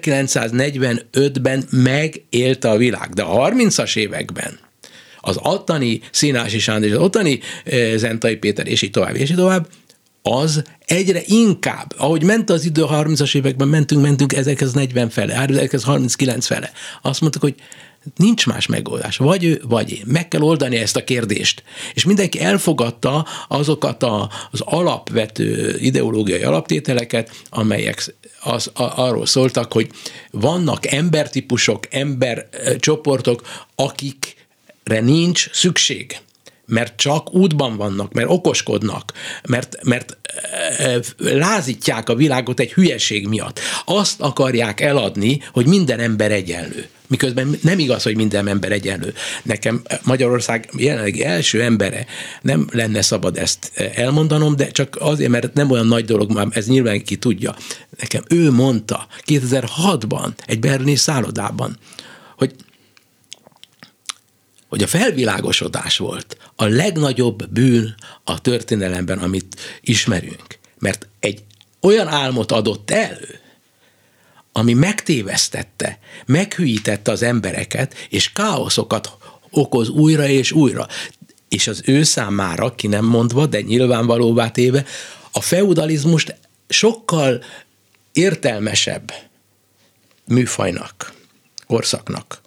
1945-ben megélte a világ, de a 30-as években az ottani Színási Sándor, az ottani Zentai Péter, és így tovább, az egyre inkább, ahogy ment az idő, a 30-as években mentünk 1940 fele, 1939 fele. Azt mondtuk, hogy nincs más megoldás. Vagy ő, vagy én. Meg kell oldani ezt a kérdést. És mindenki elfogadta azokat az alapvető ideológiai alaptételeket, amelyek arról szóltak, hogy vannak embertípusok, embercsoportok, akikre nincs szükség. Mert csak útban vannak, mert okoskodnak, mert lázítják a világot egy hülyeség miatt. Azt akarják eladni, hogy minden ember egyenlő. Miközben nem igaz, hogy minden ember egyenlő. Nekem Magyarország jelenlegi első embere, nem lenne szabad ezt elmondanom, de csak azért, mert nem olyan nagy dolog, már ez nyilván ki tudja. Nekem ő mondta 2006-ban egy berlini szállodában, hogy a felvilágosodás volt a legnagyobb bűn a történelemben, amit ismerünk. Mert egy olyan álmot adott elő, ami megtévesztette, meghűítette az embereket, és káoszokat okoz újra és újra. És az ő számára, ki nem mondva, de nyilvánvalóvá téve, a feudalizmust sokkal értelmesebb műfajnak, korszaknak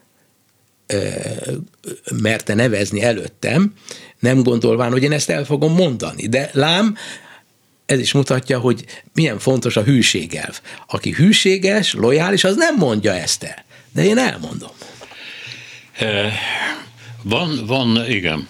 merte nevezni előttem, nem gondolván, hogy én ezt el fogom mondani. De lám, ez is mutatja, hogy milyen fontos a hűségelv. Aki hűséges, lojális, az nem mondja ezt el. De én elmondom.
Igen.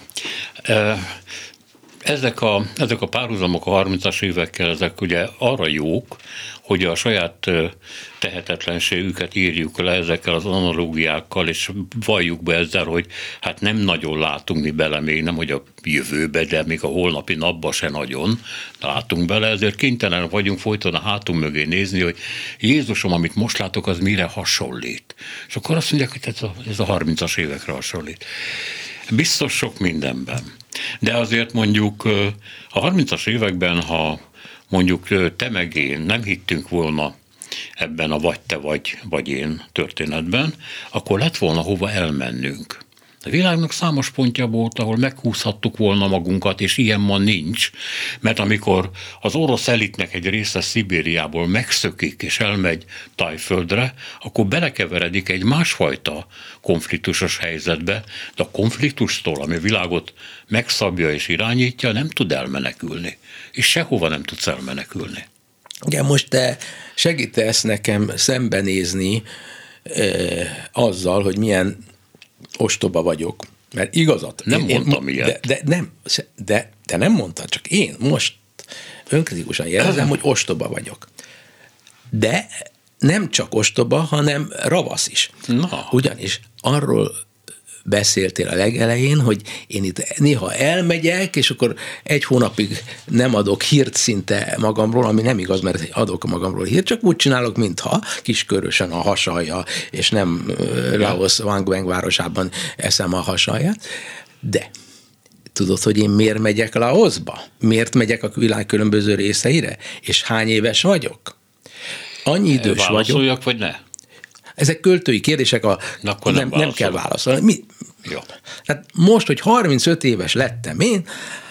Ezek a párhuzamok a 30-as évekkel, ezek ugye arra jók, hogy a saját tehetetlenségüket írjuk le ezekkel az analógiákkal, és valljuk be ezzel, hogy hát nem nagyon látunk mi bele, még nem, hogy a jövőbe, de még a holnapi napba se nagyon látunk bele, ezért kénytelen vagyunk folyton a hátunk mögé nézni, hogy Jézusom, amit most látok, az mire hasonlít. És akkor azt mondják, hogy ez a 30-as évekre hasonlít. Biztos sok mindenben. De azért mondjuk a 30-as években, ha mondjuk te meg én nem hittünk volna ebben a vagy te vagy én történetben, akkor lett volna hova elmennünk. A világnak számos pontja volt, ahol meghúzhattuk volna magunkat, és ilyen ma nincs, mert amikor az orosz elitnek egy része Szibériából megszökik és elmegy Tajföldre, akkor belekeveredik egy másfajta konfliktusos helyzetbe, de a konfliktustól, ami a világot megszabja és irányítja, nem tud elmenekülni, és sehova nem tudsz elmenekülni.
Igen, most te segítesz nekem szembenézni azzal, hogy milyen ostoba vagyok, mert igazat.
Nem mondtam ilyet.
De te nem mondtad, csak én most önkritikusan jelzem, hogy ostoba vagyok. De nem csak ostoba, hanem ravasz is.
Na.
Ugyanis arról beszéltél a legelején, hogy én itt néha elmegyek, és akkor egy hónapig nem adok hírt szinte magamról, ami nem igaz, mert adok magamról hírt, csak úgy csinálok, mintha kiskörösen a hasalja, és nem Laos Wangweng városában eszem a hasalját. De tudod, hogy én miért megyek Laosba? Miért megyek a világ különböző részeire? És hány éves vagyok? Annyi idős vagyok.
Válaszoljak, vagy ne?
Ezek költői kérdések, nem kell válaszolni.
Jó.
Hát most, hogy 35 éves lettem én,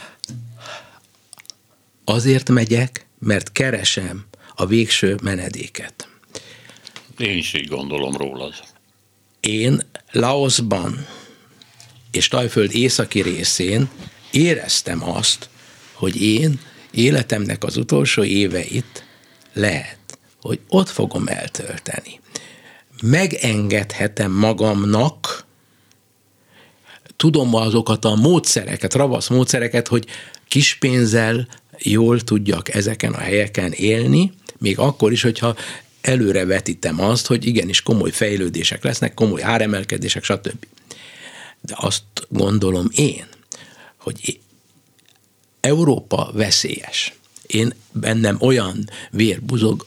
azért megyek, mert keresem a végső menedéket.
Én is így gondolom rólad.
Én Laosban és Tajföld északi részén éreztem azt, hogy én életemnek az utolsó éveit lehet, hogy ott fogom eltölteni. Megengedhetem magamnak, tudom azokat a módszereket, ravasz módszereket, hogy kis pénzzel jól tudjak ezeken a helyeken élni, még akkor is, hogyha előrevetítem azt, hogy igenis komoly fejlődések lesznek, komoly áremelkedések, stb. De azt gondolom én, hogy Európa veszélyes. Én bennem olyan vér buzog,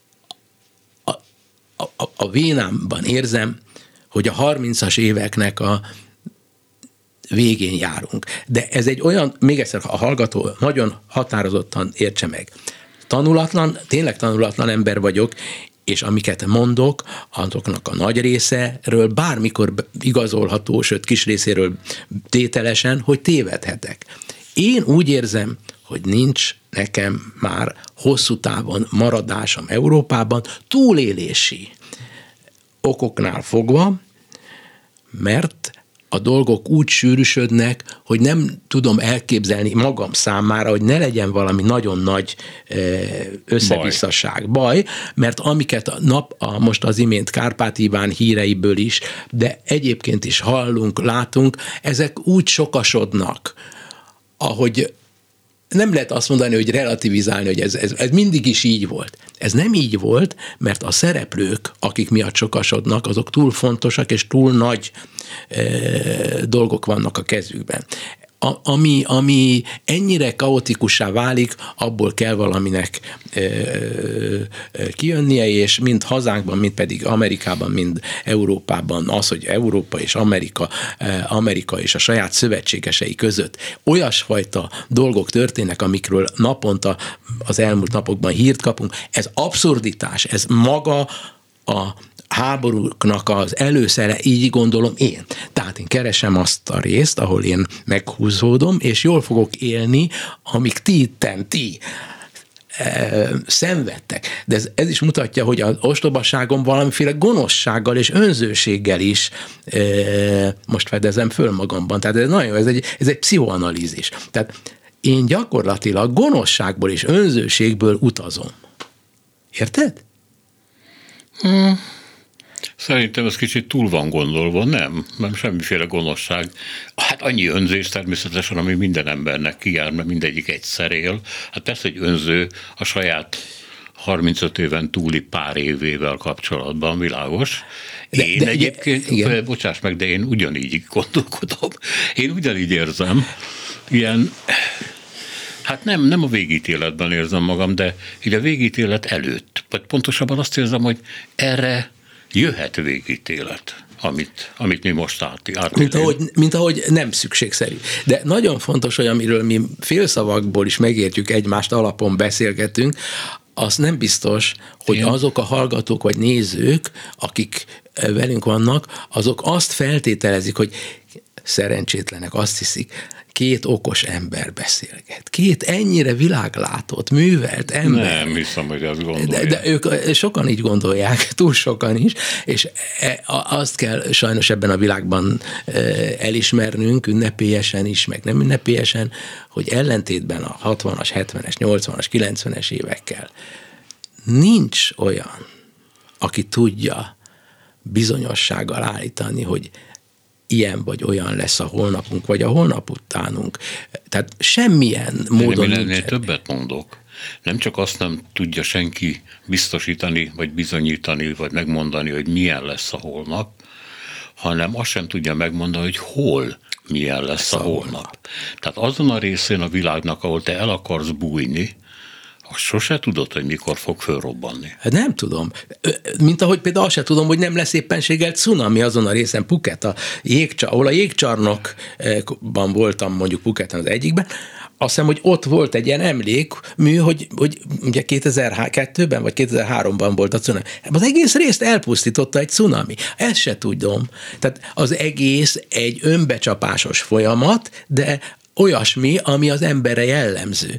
a vénámban érzem, hogy a 30-as éveknek a végén járunk. De ez egy olyan, még egyszer a hallgató nagyon határozottan értse meg. Tényleg tanulatlan ember vagyok, és amiket mondok, azoknak a nagy részéről bármikor igazolható, sőt kis részéről tételesen, hogy tévedhetek. Én úgy érzem, hogy nincs nekem már hosszú távon maradásom Európában túlélési okoknál fogva, mert a dolgok úgy sűrűsödnek, hogy nem tudom elképzelni magam számára, hogy ne legyen valami nagyon nagy összevisszaság, baj, mert amiket most az imént Kárpát Iván híreiből is, de egyébként is hallunk, látunk, ezek úgy sokasodnak, ahogy nem lehet azt mondani, hogy relativizálni, hogy ez mindig is így volt. Ez nem így volt, mert a szereplők, akik miatt sokasodnak, azok túl fontosak és túl nagy dolgok vannak a kezükben. ami ennyire kaotikussá válik, abból kell valaminek kijönnie, és mind hazánkban, mind pedig Amerikában, mind Európában az, hogy Európa és Amerika és a saját szövetségesei között olyasfajta dolgok történnek, amikről naponta az elmúlt napokban hírt kapunk, ez abszurditás, ez maga a háborúknak az előszere, így gondolom én. Tehát én keresem azt a részt, ahol én meghúzódom, és jól fogok élni, amíg ti szenvedtek. De ez is mutatja, hogy az ostobaságom valamiféle gonoszsággal és önzőséggel is most fedezem föl magamban. Tehát ez nagyon, ez egy pszichoanalízis. Tehát én gyakorlatilag gonoszságból és önzőségből utazom. Érted?
Szerintem ez kicsit túl van gondolva, nem semmiféle gonoszság. Hát annyi önzés természetesen, ami minden embernek kijár, mert mindegyik egyszer él. Hát persze, hogy önző a saját 35 éven túli pár évével kapcsolatban, világos. Bocsáss meg, de én ugyanígy gondolkodom. Én ugyanígy érzem, ilyen... Hát nem a végítéletben érzem magam, de így a végítélet előtt. Vagy pontosabban azt érzem, hogy erre jöhet végítélet, amit mi most átélünk.
Mint ahogy nem szükségszerű. De nagyon fontos, hogy amiről mi félszavakból is megértjük egymást, alapon beszélgetünk, az nem biztos, hogy azok a hallgatók vagy nézők, akik velünk vannak, azok azt feltételezik, hogy szerencsétlenek, azt hiszik, két okos ember beszélget. Két ennyire világlátott, művelt ember.
Nem hiszem, hogy azt gondolják.
De ők sokan így gondolják, túl sokan is, és azt kell sajnos ebben a világban elismernünk, ünnepélyesen is, meg nem ünnepélyesen, hogy ellentétben a 60-as, 70-es, 80-as, 90-es évekkel nincs olyan, aki tudja bizonyossággal állítani, hogy ilyen vagy olyan lesz a holnapunk, vagy a holnap utánunk. Tehát semmilyen módon
nincs. Ennél többet mondok. Nem csak azt nem tudja senki biztosítani, vagy bizonyítani, vagy megmondani, hogy milyen lesz a holnap, hanem azt sem tudja megmondani, hogy hol milyen lesz a holnap. Tehát azon a részén a világnak, ahol te el akarsz bújni, azt sose tudod, hogy mikor fog fölrobbanni.
Hát nem tudom. Mint ahogy például azt sem tudom, hogy nem lesz éppenséggel cunami azon a részen Phuket, ahol a jégcsarnokban voltam, mondjuk Phuketen az egyikben, azt hiszem, hogy ott volt egy ilyen emlékmű, hogy ugye 2002-ben vagy 2003-ban volt a cunami. Az egész részt elpusztította egy cunami. Ezt se tudom. Tehát az egész egy önbecsapásos folyamat, de olyasmi, ami az emberre jellemző,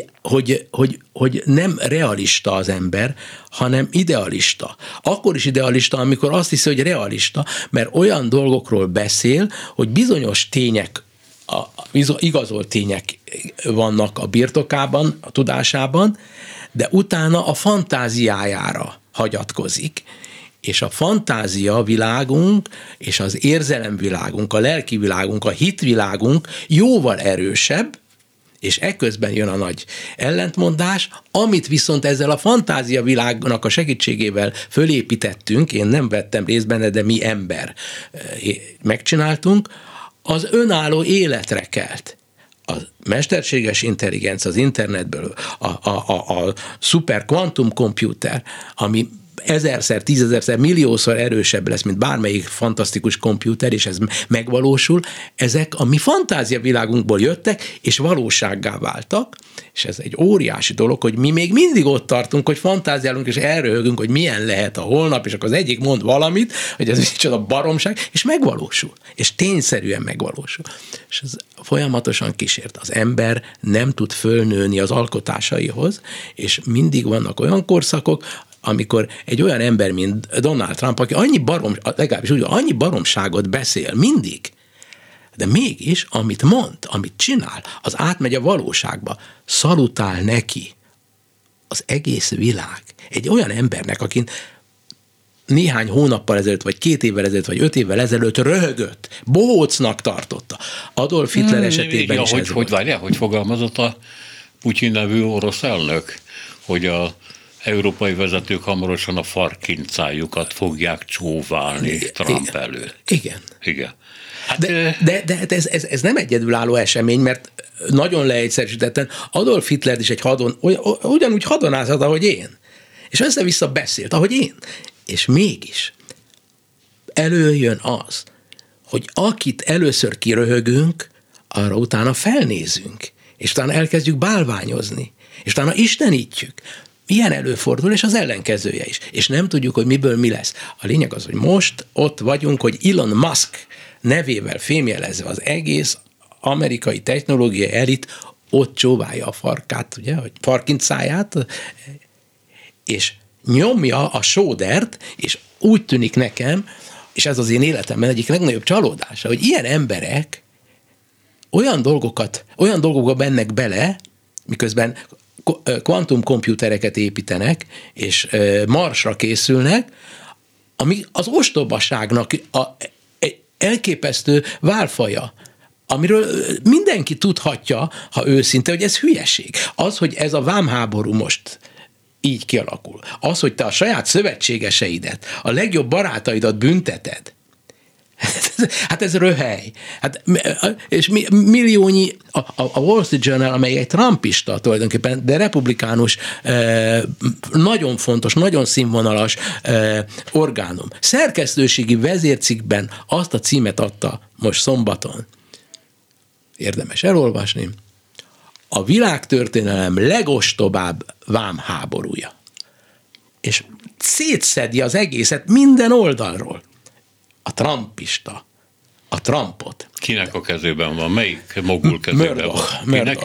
hogy nem realista az ember, hanem idealista. Akkor is idealista, amikor azt hiszi, hogy realista, mert olyan dolgokról beszél, hogy bizonyos tények, igazolt tények vannak a birtokában, a tudásában, de utána a fantáziájára hagyatkozik, és a fantázia világunk, és az érzelemvilágunk, a lelki világunk, a hitvilágunk jóval erősebb, és ekközben jön a nagy ellentmondás, amit viszont ezzel a fantázia világnak a segítségével fölépítettünk, én nem vettem részt benne, de mi ember megcsináltunk, az önálló életre kelt. A mesterséges intelligencia az internetből, a szuper kvantum komputer, ami 1000-szer, 10.000-szer, milliószor erősebb lesz, mint bármelyik fantasztikus komputer, és ez megvalósul, ezek a mi fantáziavilágunkból jöttek, és valósággá váltak, és ez egy óriási dolog, hogy mi még mindig ott tartunk, hogy fantáziálunk, és elröhögünk, hogy milyen lehet a holnap, és akkor az egyik mond valamit, hogy ez micsoda baromság, és megvalósul, és tényszerűen megvalósul. És ez folyamatosan kísért. Az ember nem tud fölnőni az alkotásaihoz, és mindig vannak olyan korszakok, amikor egy olyan ember, mint Donald Trump, aki legalábbis úgy, annyi baromságot beszél mindig, de mégis, amit mond, amit csinál, az átmegy a valóságba, szalutál neki az egész világ. Egy olyan embernek, akin néhány hónappal ezelőtt, vagy 2 évvel ezelőtt, vagy 5 évvel ezelőtt röhögött, bohócnak tartotta. Adolf Hitler esetében is ez volt.
Hogy fogalmazott a Putyin nevű orosz elnök, hogy a európai vezetők hamarosan a farkincájukat fogják csóválni Trump előtt.
Igen. De ez nem egyedülálló esemény, mert nagyon leegyszerűsítetten Adolf Hitler is ugyanúgy hadonázhat, ahogy én. És össze-vissza beszélt, ahogy én. És mégis előjön az, hogy akit először kiröhögünk, arra utána felnézünk, és utána elkezdjük bálványozni, és utána istenítjük. Ilyen előfordul, és az ellenkezője is. És nem tudjuk, hogy miből mi lesz. A lényeg az, hogy most ott vagyunk, hogy Elon Musk nevével fémjelezve az egész amerikai technológiai elit ott csóválja a farkát, ugye, hogy farkincáját, és nyomja a sódert, és úgy tűnik nekem, és ez az én életemben egyik legnagyobb csalódása, hogy ilyen emberek olyan dolgokba mennek bele, miközben kvantumkomputereket építenek, és Marsra készülnek, ami az ostobaságnak egy elképesztő válfaja, amiről mindenki tudhatja, ha őszinte, hogy ez hülyeség. Az, hogy ez a vámháború most így kialakul. Az, hogy te a saját szövetségeseidet, a legjobb barátaidat bünteted, hát ez röhely. Hát, és milliónyi, a Wall Street Journal, amely egy trumpista tulajdonképpen, de republikánus, nagyon fontos, nagyon színvonalas orgánum. Szerkesztőségi vezércikkben azt a címet adta most szombaton. Érdemes elolvasni. A világtörténelem legostobább vámháborúja. És szétszedi az egészet minden oldalról. A trumpista, a Trumpot.
Kinek a kezében van? Melyik mogul kezében van?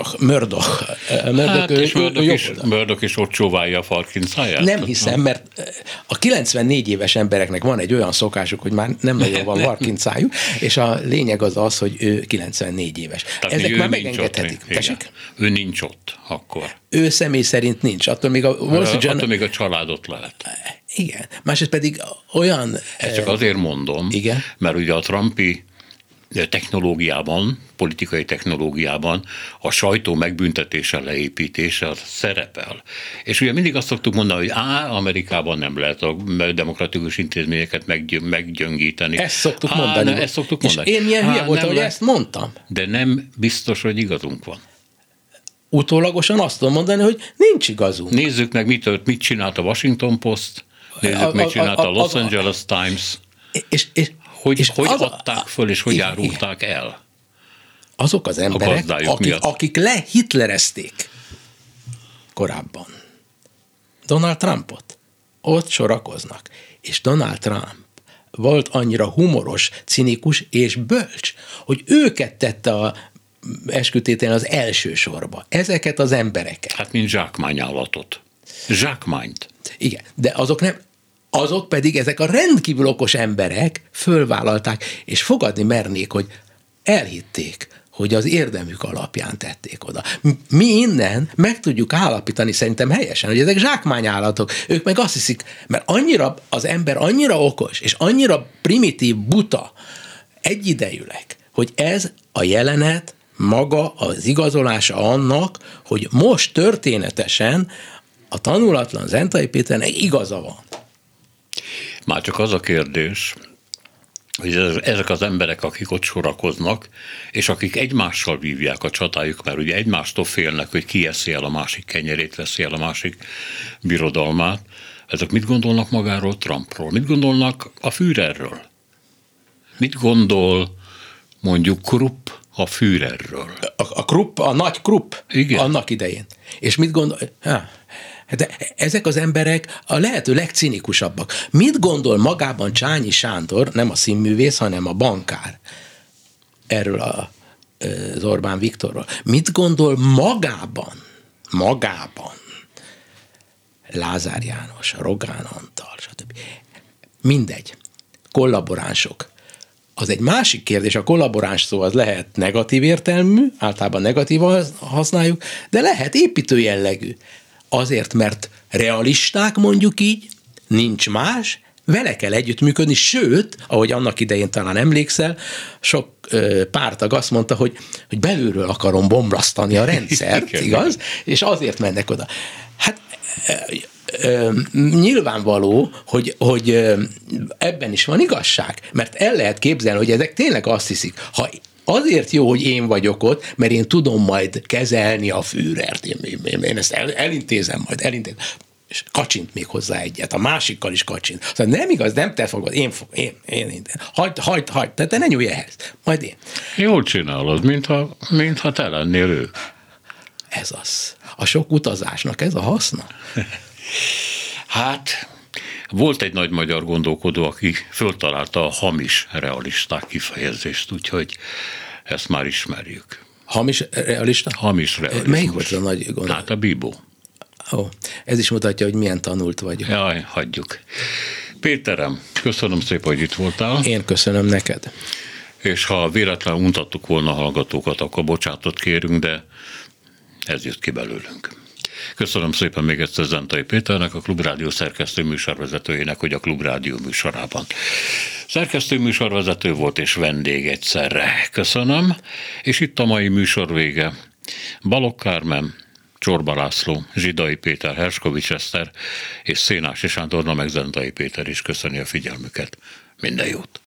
Murdoch is ott csóválja a farkincáját?
Nem hiszem, mert a 94 éves embereknek van egy olyan szokásuk, hogy már nem nagyon van farkincájuk, és a lényeg az, hogy ő 94 éves.
Tehát
ezek már megengedhetik.
Ő nincs ott akkor.
Ő személy szerint nincs. Attól
még a családot lehet.
Igen. Másrészt pedig olyan...
Ezt csak azért mondom,
igen?
Mert ugye a trumpi technológiában, politikai technológiában a sajtó megbüntetése, leépítése az szerepel. És ugye mindig azt szoktuk mondani, hogy Amerikában nem lehet a demokratikus intézményeket meggyöngíteni.
Ezt szoktuk mondani. És én milyen hülye voltam, hogy ezt mondtam.
De nem biztos, hogy igazunk van.
Utólagosan azt tudom mondani, hogy nincs igazunk.
Nézzük meg, mit csinált a Washington Post, nézzük, mit csinált a Los Angeles Times. Hogy adták föl, és hogy árulták el?
Azok az emberek, akik lehitlerezték korábban Donald Trumpot, ott sorakoznak. És Donald Trump volt annyira humoros, cinikus és bölcs, hogy őket tette a eskütétén az első sorba. Ezeket az embereket.
Hát, mint zsákmányállatot. Zsákmányt.
Igen, de azok pedig ezek a rendkívül okos emberek fölvállalták, és fogadni mernék, hogy elhitték, hogy az érdemük alapján tették oda. Mi innen meg tudjuk állapítani szerintem helyesen, hogy ezek zsákmányállatok. Ők meg azt hiszik, mert az ember annyira okos, és annyira primitív, buta egyidejűleg, hogy ez a jelenet maga az igazolása annak, hogy most történetesen a tanulatlan Zentai Péternek igaza van.
Már csak az a kérdés, hogy ezek az emberek, akik ott sorakoznak, és akik egymással vívják a csatájuk, mert ugye egymástól félnek, hogy ki eszi el a másik kenyerét, veszi el a másik birodalmát, ezek mit gondolnak magáról, Trumpról? Mit gondolnak a Führerről? Mit gondol mondjuk Krupp a Führerről?
A Krupp, a nagy Krupp.
Igen.
Annak idején. És mit gondol... De ezek az emberek a lehető legcinikusabbak. Mit gondol magában Csányi Sándor, nem a színművész, hanem a bankár, erről az Orbán Viktorról? Mit gondol magában Lázár János, Rogán Antal, stb. Mindegy. Kollaboránsok. Az egy másik kérdés, a kollaboráns szó az lehet negatív értelmű, általában negatívan használjuk, de lehet építő jellegű. Azért, mert realisták, mondjuk így, nincs más, vele kell együttműködni, sőt, ahogy annak idején talán emlékszel, sok pártag azt mondta, hogy belülről akarom bomlasztani a rendszert, igaz? És azért mennek oda. Hát nyilvánvaló, hogy ebben is van igazság, mert el lehet képzelni, hogy ezek tényleg azt hiszik, ha azért jó, hogy én vagyok ott, mert én tudom majd kezelni a Führert, én ezt elintézem majd, és kacsint még hozzá egyet, a másikkal is kacsint. Szóval nem igaz, nem te fogod, én hagyd, tehát te ne nyújj ehhez, majd én.
Jól csinálod, mintha te lennél ő.
Ez az. A sok utazásnak ez a haszna.
Hát, volt egy nagy magyar gondolkodó, aki föltalálta a hamis realisták kifejezést, úgyhogy ezt már ismerjük.
Hamis realista?
Hamis realizmus.
Melyik volt a nagy gondolat?
Hát a Bibó.
Ez is mutatja, hogy milyen tanult vagyok.
Jaj, hagyjuk. Péterem, köszönöm szépen, hogy itt voltál.
Én köszönöm neked.
És ha véletlenül untattuk volna a hallgatókat, akkor bocsánatot kérünk, de ez jött ki belőlünk. Köszönöm szépen még egyszer Zentai Péternek, a Klubrádió szerkesztő műsorvezetőjének, hogy a Klubrádió műsorában szerkesztő műsorvezető volt és vendég egyszerre. Köszönöm, és itt a mai műsor vége. Balogh Kármen, Csorba László, Zsidai Péter, Herskovics Eszter és Szénási Sándor, meg Zentai Péter is köszöni a figyelmüket. Minden jót!